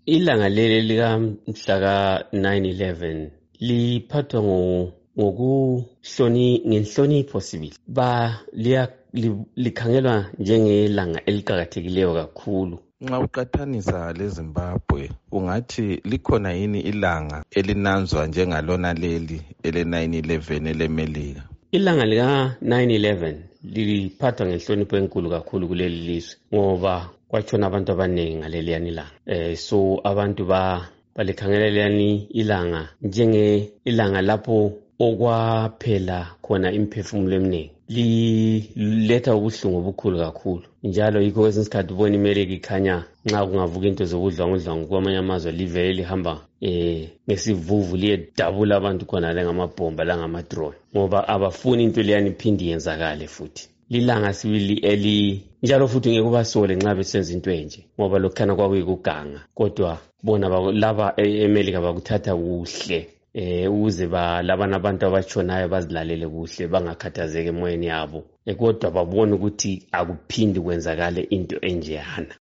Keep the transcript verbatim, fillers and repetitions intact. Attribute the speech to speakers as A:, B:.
A: Ilanga leli lika mhla ka nine eleven liphathwa ngo ngokuhloni ngenhlonipho sibili. Ba liya likhangelwa njengelanga eliqhakathekileyo kakhulu.
B: Nxa uqathanisa leZimbabwe ungathi likhona yini ilanga elinanzwa njengalona leli ele nine eleven eleMelika?
A: Ilanga lika nine eleven liphathwa ngenhlonipho enkulu kakhulu kuleli lizwe ngoba kwatshona abantu abaningi ngaleliyani ilanga. Eh so abantu ba balikhangela leliyani ilanga njenge ilanga lapho okwaphela khona imphefumulo eminingi. Liletha ubuhlungu obukhulu kakhulu njalo yikho kwesinye isikhathi ubona iMelika ikhanya nxa kungavuka into zokudlwangudlwangu kwamanye amazwe livele lihamba eh ngesivuvu liyedabula abantu khona le ngamabhomba la ngamadrone ngoba abafuni into leyani iphindi yenzakale futhi. Lilanga sibili eli njalo futhi ngeke ubasole nxa besenza into enje ngoba lokhana kwakuyikuganga kodwa bona laba eMelika bakuthatha kuhle. Eh ukuze ba labana abantu abatshonayo bazilalele kuhle bangakhathazeki emoyeni yabo kodwa babona ukuthi akuphindi kwenzakale into enjeyana.